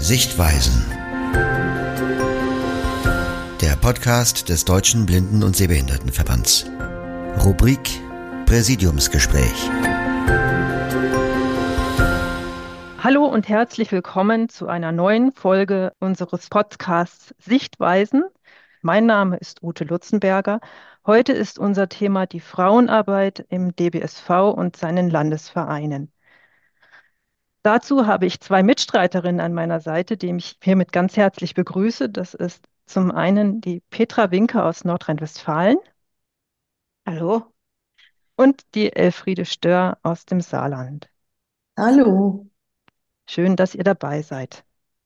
Sichtweisen. Der Podcast des Deutschen Blinden- und Sehbehindertenverbands. Rubrik Präsidiumsgespräch. Hallo und herzlich willkommen zu einer neuen Folge unseres Podcasts Sichtweisen. Mein Name ist Ute Lutzenberger. Heute ist unser Thema die Frauenarbeit im DBSV und seinen Landesvereinen. Dazu habe ich zwei Mitstreiterinnen an meiner Seite, die ich hiermit ganz herzlich begrüße. Das ist zum einen die Petra Winke aus Nordrhein-Westfalen. Hallo. Und die Elfriede Stör aus dem Saarland. Hallo. Schön, dass ihr dabei seid.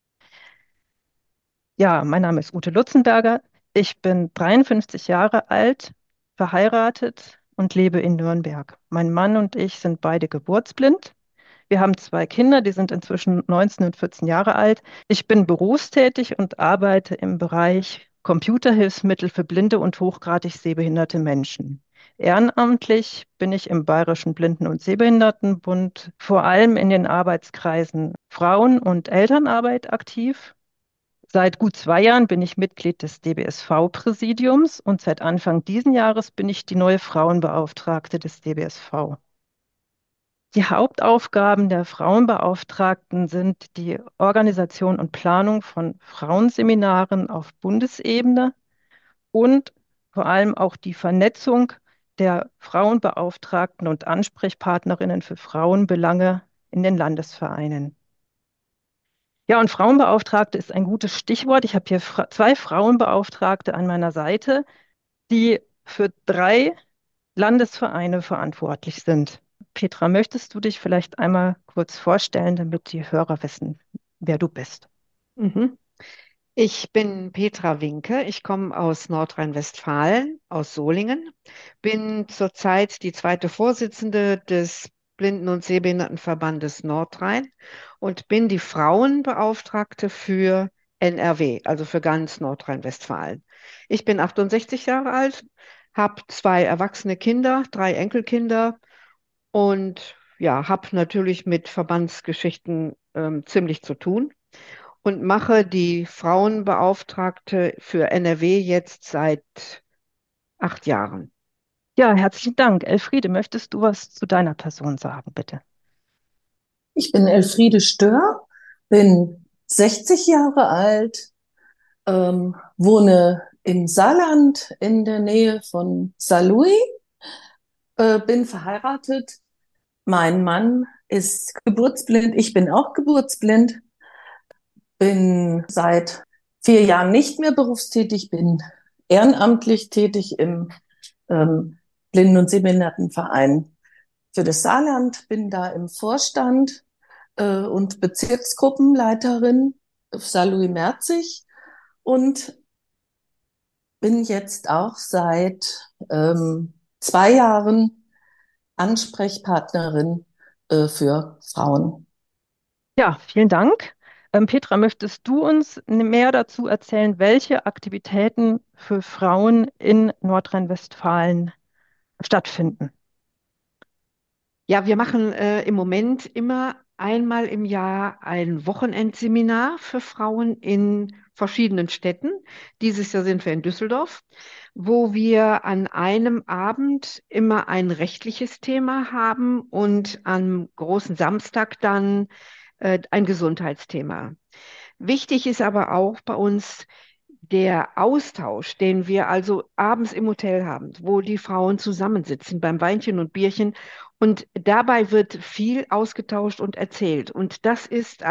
Ja, mein Name ist Ute Lutzenberger. Ich bin 53 Jahre alt, verheiratet und lebe in Nürnberg. Mein Mann und ich sind beide geburtsblind. Wir haben zwei Kinder, die sind inzwischen 19 und 14 Jahre alt. Ich bin berufstätig und arbeite im Bereich Computerhilfsmittel für blinde und hochgradig sehbehinderte Menschen. Ehrenamtlich bin ich im Bayerischen Blinden- und Sehbehindertenbund vor allem in den Arbeitskreisen Frauen- und Elternarbeit aktiv. Seit gut 2 Jahren bin ich Mitglied des DBSV-Präsidiums und seit Anfang diesen Jahres bin ich die neue Frauenbeauftragte des DBSV. Die Hauptaufgaben der Frauenbeauftragten sind die Organisation und Planung von Frauenseminaren auf Bundesebene und vor allem auch die Vernetzung der Frauenbeauftragten und Ansprechpartnerinnen für Frauenbelange in den Landesvereinen. Ja, und Frauenbeauftragte ist ein gutes Stichwort. Ich habe hier zwei Frauenbeauftragte an meiner Seite, die für 3 Landesvereine verantwortlich sind. Petra, möchtest du dich vielleicht einmal kurz vorstellen, damit die Hörer wissen, wer du bist? Mhm. Ich bin Petra Winke. Ich komme aus Nordrhein-Westfalen, aus Solingen. Bin zurzeit die zweite Vorsitzende des Blinden- und Sehbehindertenverbandes Nordrhein und bin die Frauenbeauftragte für NRW, also für ganz Nordrhein-Westfalen. Ich bin 68 Jahre alt, habe 2 erwachsene Kinder, 3 Enkelkinder und ja, habe natürlich mit Verbandsgeschichten ziemlich zu tun und mache die Frauenbeauftragte für NRW jetzt seit 8 Jahren. Ja, herzlichen Dank. Elfriede, möchtest du was zu deiner Person sagen, bitte? Ich bin Elfriede Stör, bin 60 Jahre alt, wohne im Saarland in der Nähe von Saarlouis, bin verheiratet. Mein Mann ist geburtsblind, ich bin auch geburtsblind, bin seit 4 Jahren nicht mehr berufstätig, bin ehrenamtlich tätig im Blinden- und Sehbehindertenverein für das Saarland, bin da im Vorstand und Bezirksgruppenleiterin auf Saarlouis-Merzig und bin jetzt auch seit 2 Jahren Ansprechpartnerin für Frauen. Ja, vielen Dank. Petra, möchtest du uns mehr dazu erzählen, welche Aktivitäten für Frauen in Nordrhein-Westfalen stattfinden? Ja, wir machen im Moment immer einmal im Jahr ein Wochenendseminar für Frauen in verschiedenen Städten. Dieses Jahr sind wir in Düsseldorf, wo wir an einem Abend immer ein rechtliches Thema haben und am großen Samstag dann ein Gesundheitsthema. Wichtig ist aber auch bei uns der Austausch, den wir also abends im Hotel haben, wo die Frauen zusammensitzen beim Weinchen und Bierchen und dabei wird viel ausgetauscht und erzählt. Und das ist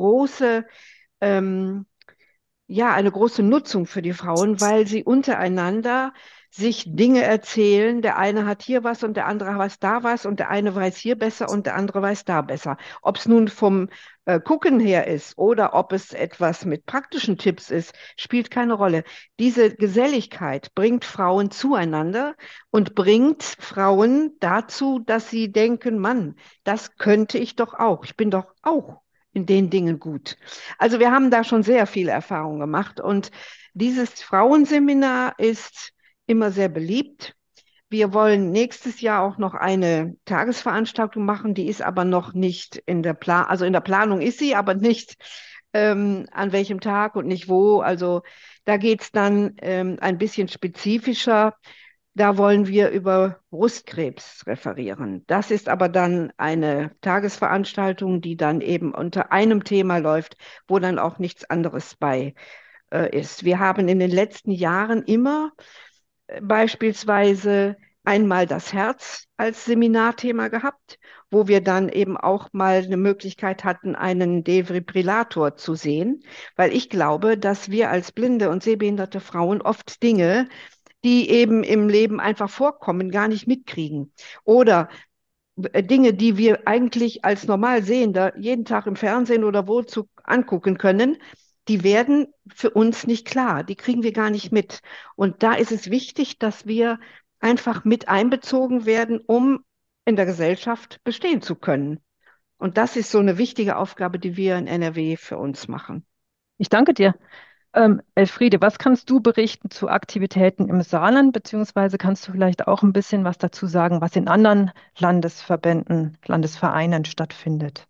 ähm, eine große Nutzung für die Frauen, weil sie untereinander sich Dinge erzählen. Der eine hat hier was und der andere weiß da was und der eine weiß hier besser und der andere weiß da besser. Ob es nun vom Gucken her ist oder ob es etwas mit praktischen Tipps ist, spielt keine Rolle. Diese Geselligkeit bringt Frauen zueinander und bringt Frauen dazu, dass sie denken, Mann, das könnte ich doch auch. Ich bin doch auch in den Dingen gut. Also wir haben da schon sehr viele Erfahrungen gemacht und dieses Frauenseminar ist immer sehr beliebt. Wir wollen nächstes Jahr auch noch eine Tagesveranstaltung machen, die ist aber noch nicht in der Planung ist sie, aber nicht an welchem Tag und nicht wo. Also da geht es dann ein bisschen spezifischer. Da wollen wir über Brustkrebs referieren. Das ist aber dann eine Tagesveranstaltung, die dann eben unter einem Thema läuft, wo dann auch nichts anderes bei ist. Wir haben in den letzten Jahren immer beispielsweise einmal das Herz als Seminarthema gehabt, wo wir dann eben auch mal eine Möglichkeit hatten, einen Defibrillator zu sehen, weil ich glaube, dass wir als blinde und sehbehinderte Frauen oft Dinge, die eben im Leben einfach vorkommen, gar nicht mitkriegen. Oder Dinge, die wir eigentlich als normal Sehender jeden Tag im Fernsehen oder wo zu angucken können, die werden für uns nicht klar, die kriegen wir gar nicht mit. Und da ist es wichtig, dass wir einfach mit einbezogen werden, um in der Gesellschaft bestehen zu können. Und das ist so eine wichtige Aufgabe, die wir in NRW für uns machen. Ich danke dir. Elfriede, was kannst du berichten zu Aktivitäten im Saarland, beziehungsweise kannst du vielleicht auch ein bisschen was dazu sagen, was in anderen Landesverbänden, Landesvereinen stattfindet?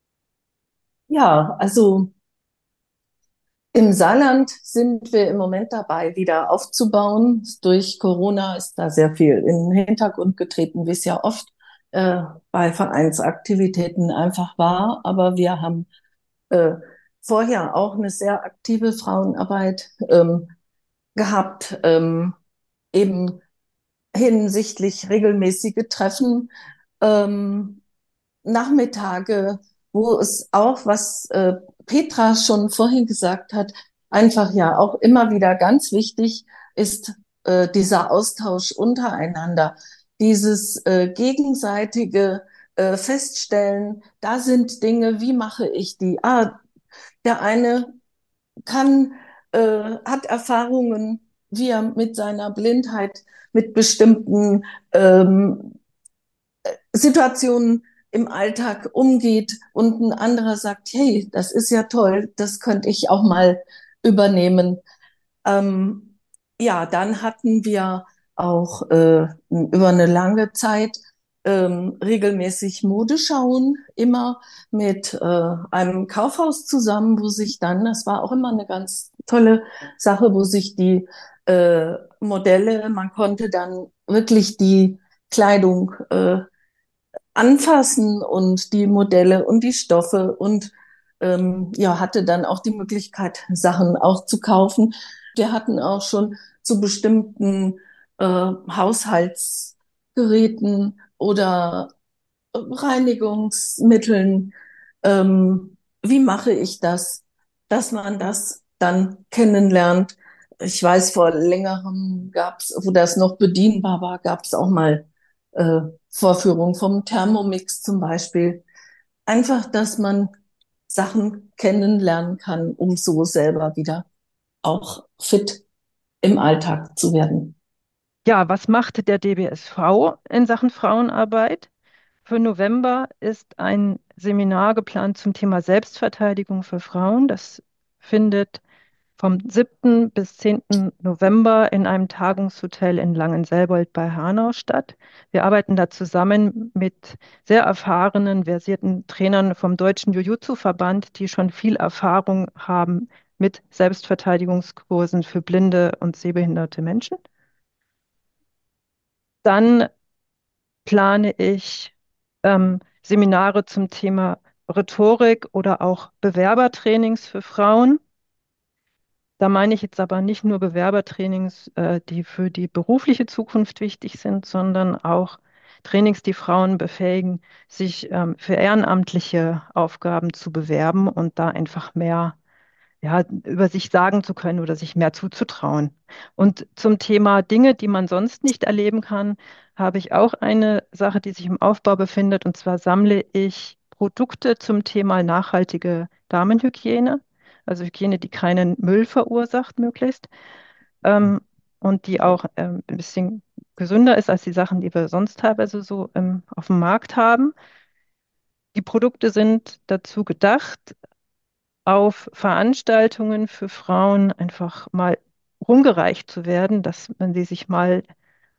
Ja, also im Saarland sind wir im Moment dabei, wieder aufzubauen. Durch Corona ist da sehr viel in den Hintergrund getreten, wie es ja oft bei Vereinsaktivitäten einfach war. Aber wir haben äh, vorher auch eine sehr aktive Frauenarbeit gehabt, eben hinsichtlich regelmäßige Treffen, ähm, Nachmittage, wo es auch, was Petra schon vorhin gesagt hat, einfach ja auch immer wieder ganz wichtig ist, dieser Austausch untereinander, dieses gegenseitige Feststellen, da sind Dinge, wie mache ich die? Ah, der eine kann, hat Erfahrungen, wie er mit seiner Blindheit, mit bestimmten Situationen im Alltag umgeht und ein anderer sagt, hey, das ist ja toll, das könnte ich auch mal übernehmen. Ähm, ja, dann hatten wir auch über eine lange Zeit regelmäßig Modeschauen, immer mit einem Kaufhaus zusammen, wo sich dann, das war auch immer eine ganz tolle Sache, wo sich die Modelle, man konnte dann wirklich die Kleidung anfassen und die Modelle und die Stoffe und ja, hatte dann auch die Möglichkeit, Sachen auch zu kaufen. Wir hatten auch schon zu bestimmten Haushaltsgeräten oder Reinigungsmitteln, wie mache ich das, dass man das dann kennenlernt. Ich weiß, vor längerem gab es, wo das noch bedienbar war, gab es auch mal äh, Vorführungen vom Thermomix zum Beispiel. Einfach, dass man Sachen kennenlernen kann, um so selber wieder auch fit im Alltag zu werden. Ja, was macht der DBSV in Sachen Frauenarbeit? Für November ist ein Seminar geplant zum Thema Selbstverteidigung für Frauen. Das findet vom 7. bis 10. November in einem Tagungshotel in Langenselbold bei Hanau statt. Wir arbeiten da zusammen mit sehr erfahrenen, versierten Trainern vom Deutschen Jiu-Jitsu-Verband, die schon viel Erfahrung haben mit Selbstverteidigungskursen für blinde und sehbehinderte Menschen. Dann plane ich Seminare zum Thema Rhetorik oder auch Bewerbertrainings für Frauen. Da meine ich jetzt aber nicht nur Bewerbertrainings, die für die berufliche Zukunft wichtig sind, sondern auch Trainings, die Frauen befähigen, sich für ehrenamtliche Aufgaben zu bewerben und da einfach mehr ja, über sich sagen zu können oder sich mehr zuzutrauen. Und zum Thema Dinge, die man sonst nicht erleben kann, habe ich auch eine Sache, die sich im Aufbau befindet. Und zwar sammle ich Produkte zum Thema nachhaltige Damenhygiene, also Hygiene, die keinen Müll verursacht, möglichst, ähm, und die auch ein bisschen gesünder ist als die Sachen, die wir sonst teilweise so auf dem Markt haben. Die Produkte sind dazu gedacht, auf Veranstaltungen für Frauen einfach mal rumgereicht zu werden, dass man sie sich mal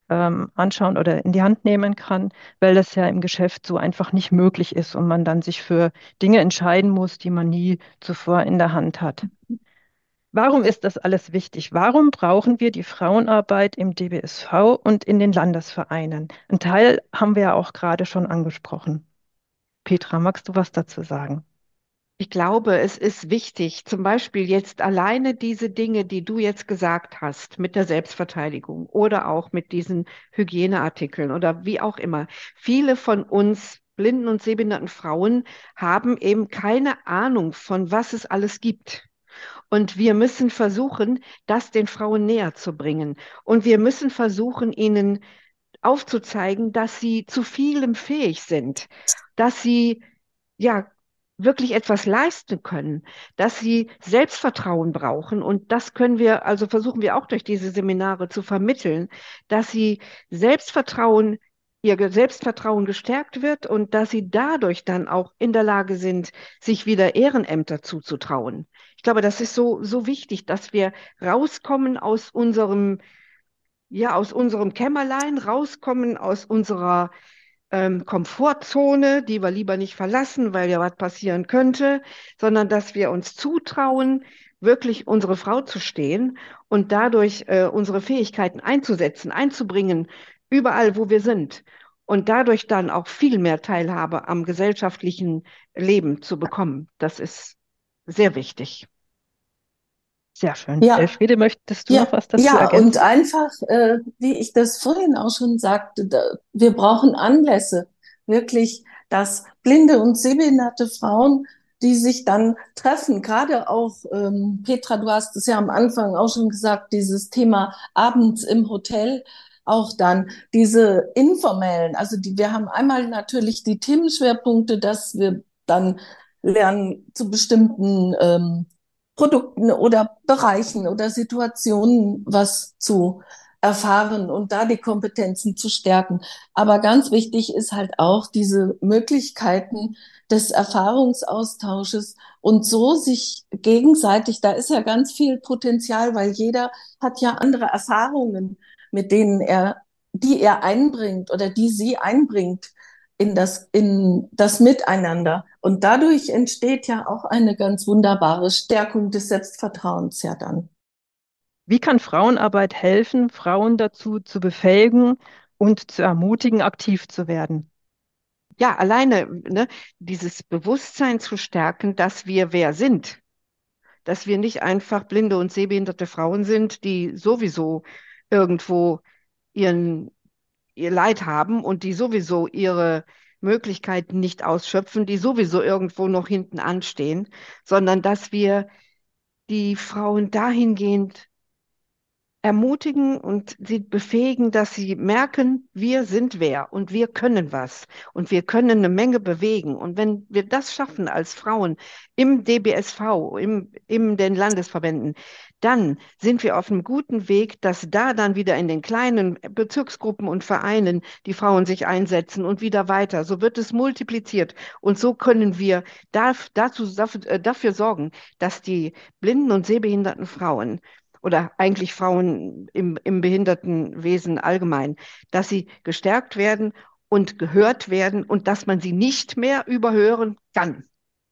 anschauen oder in die Hand nehmen kann, weil das ja im Geschäft so einfach nicht möglich ist und man dann sich für Dinge entscheiden muss, die man nie zuvor in der Hand hat. Warum ist das alles wichtig? Warum brauchen wir die Frauenarbeit im DBSV und in den Landesvereinen? Ein Teil haben wir ja auch gerade schon angesprochen. Petra, magst du was dazu sagen? Ich glaube, es ist wichtig, zum Beispiel jetzt alleine diese Dinge, die du jetzt gesagt hast, mit der Selbstverteidigung oder auch mit diesen Hygieneartikeln oder wie auch immer. Viele von uns blinden und sehbehinderten Frauen haben eben keine Ahnung, von was es alles gibt. Und wir müssen versuchen, das den Frauen näher zu bringen. Und wir müssen versuchen, ihnen aufzuzeigen, dass sie zu vielem fähig sind, dass sie ja wirklich etwas leisten können, dass sie Selbstvertrauen brauchen. Und das können wir, also versuchen wir auch durch diese Seminare zu vermitteln, dass sie Selbstvertrauen, ihr Selbstvertrauen gestärkt wird und dass sie dadurch dann auch in der Lage sind, sich wieder Ehrenämter zuzutrauen. Ich glaube, das ist so wichtig, dass wir rauskommen aus aus unserem Kämmerlein, rauskommen aus unserer Komfortzone, die wir lieber nicht verlassen, weil ja was passieren könnte, sondern dass wir uns zutrauen, wirklich unsere Frau zu stehen und dadurch unsere Fähigkeiten einzusetzen, einzubringen, überall, wo wir sind. Und dadurch dann auch viel mehr Teilhabe am gesellschaftlichen Leben zu bekommen. Das ist sehr wichtig. Sehr schön. Ja, Elfriede, möchtest du noch ja, was dazu ja, und ergänzen? einfach, wie ich das vorhin auch schon sagte, wir brauchen Anlässe, wirklich, dass blinde und sehbehinderte Frauen, die sich dann treffen, gerade auch, Petra, du hast es ja am Anfang auch schon gesagt, dieses Thema abends im Hotel, auch dann diese informellen, also wir haben einmal natürlich die Themenschwerpunkte, dass wir dann lernen zu bestimmten Produkten oder Bereichen oder Situationen was zu erfahren und da die Kompetenzen zu stärken. Aber ganz wichtig ist halt auch diese Möglichkeiten des Erfahrungsaustausches und so sich gegenseitig, da ist ja ganz viel Potenzial, weil jeder hat ja andere Erfahrungen, mit denen die er einbringt oder die sie einbringt in das Miteinander. Und dadurch entsteht ja auch eine ganz wunderbare Stärkung des Selbstvertrauens ja dann. Wie kann Frauenarbeit helfen, Frauen dazu zu befähigen und zu ermutigen, aktiv zu werden? Ja, alleine, ne, dieses Bewusstsein zu stärken, dass wir wer sind, dass wir nicht einfach blinde und sehbehinderte Frauen sind, die sowieso irgendwo ihren, ihr Leid haben und die sowieso ihre Möglichkeiten nicht ausschöpfen, die sowieso irgendwo noch hinten anstehen, sondern dass wir die Frauen dahingehend ermutigen und sie befähigen, dass sie merken, wir sind wer und wir können was und wir können eine Menge bewegen. Und wenn wir das schaffen als Frauen im DBSV, in den Landesverbänden, dann sind wir auf einem guten Weg, dass da dann wieder in den kleinen Bezirksgruppen und Vereinen die Frauen sich einsetzen und wieder weiter. So wird es multipliziert. Und so können wir dafür sorgen, dass die blinden und sehbehinderten Frauen oder eigentlich Frauen im Behindertenwesen allgemein, dass sie gestärkt werden und gehört werden und dass man sie nicht mehr überhören kann.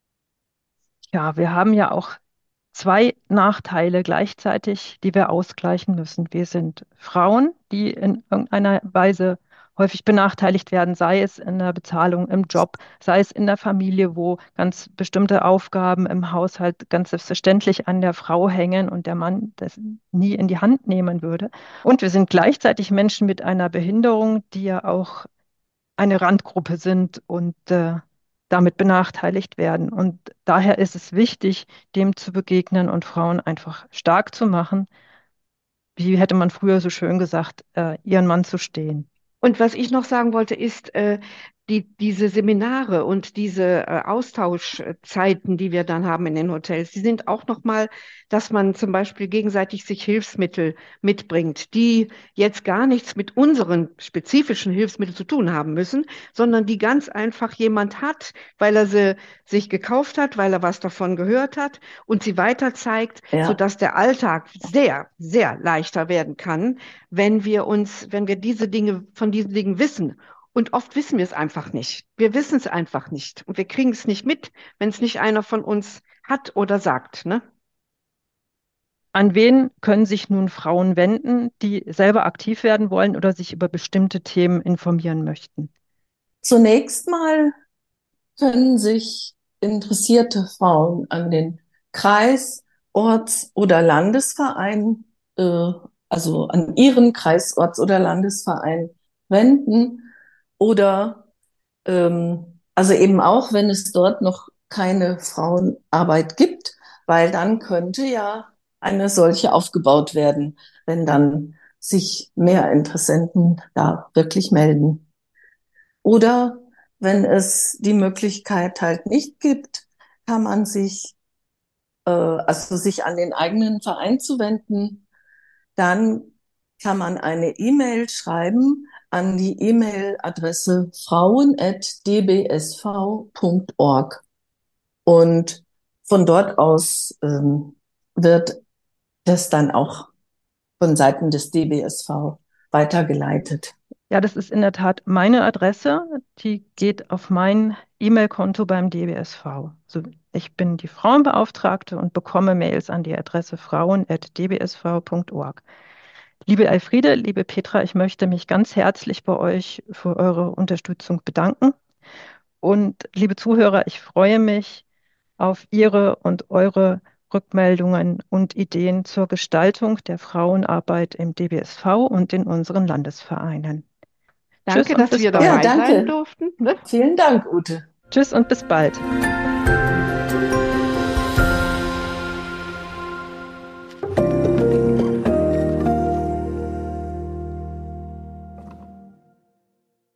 Ja, wir haben ja auch zwei Nachteile gleichzeitig, die wir ausgleichen müssen. Wir sind Frauen, die in irgendeiner Weise häufig benachteiligt werden, sei es in der Bezahlung im Job, sei es in der Familie, wo ganz bestimmte Aufgaben im Haushalt ganz selbstverständlich an der Frau hängen und der Mann das nie in die Hand nehmen würde. Und wir sind gleichzeitig Menschen mit einer Behinderung, die ja auch eine Randgruppe sind und damit benachteiligt werden. Und daher ist es wichtig, dem zu begegnen und Frauen einfach stark zu machen, wie hätte man früher so schön gesagt, ihren Mann zu stehen. Und was ich noch sagen wollte, ist, diese Seminare und diese Austauschzeiten, die wir dann haben in den Hotels, die sind auch nochmal, dass man zum Beispiel gegenseitig sich Hilfsmittel mitbringt, die jetzt gar nichts mit unseren spezifischen Hilfsmitteln zu tun haben müssen, sondern die ganz einfach jemand hat, weil er sie sich gekauft hat, weil er was davon gehört hat und sie weiter zeigt, Ja. sodass der Alltag sehr, sehr leichter werden kann, wenn wir diese Dinge, von diesen Dingen wissen. Und oft wissen wir es einfach nicht. Wir wissen es einfach nicht. Und wir kriegen es nicht mit, wenn es nicht einer von uns hat oder sagt, ne? An wen können sich nun Frauen wenden, die selber aktiv werden wollen oder sich über bestimmte Themen informieren möchten? Zunächst mal können sich interessierte Frauen an den Kreis-, Orts- oder Landesverein, also an ihren Kreis-, Orts- oder Landesverein wenden oder also eben auch, wenn es dort noch keine Frauenarbeit gibt, weil dann könnte ja eine solche aufgebaut werden, wenn dann sich mehr Interessenten da wirklich melden. Oder wenn es die Möglichkeit halt nicht gibt, kann man sich, also sich an den eigenen Verein zu wenden. Dann kann man eine E-Mail schreiben an die E-Mail-Adresse frauen@dbsv.org. Und von dort aus wird das dann auch von Seiten des DBSV weitergeleitet. Ja, das ist in der Tat meine Adresse. Die geht auf mein E-Mail-Konto beim DBSV. Also ich bin die Frauenbeauftragte und bekomme Mails an die Adresse frauen@dbsv.org. Liebe Elfriede, liebe Petra, ich möchte mich ganz herzlich bei euch für eure Unterstützung bedanken. Und liebe Zuhörer, ich freue mich auf Ihre und eure Rückmeldungen und Ideen zur Gestaltung der Frauenarbeit im DBSV und in unseren Landesvereinen. Tschüss Danke, und dass bis wir bald. dabei Ja, sein danke. durften, ne? Vielen Dank, Ute. Tschüss und bis bald.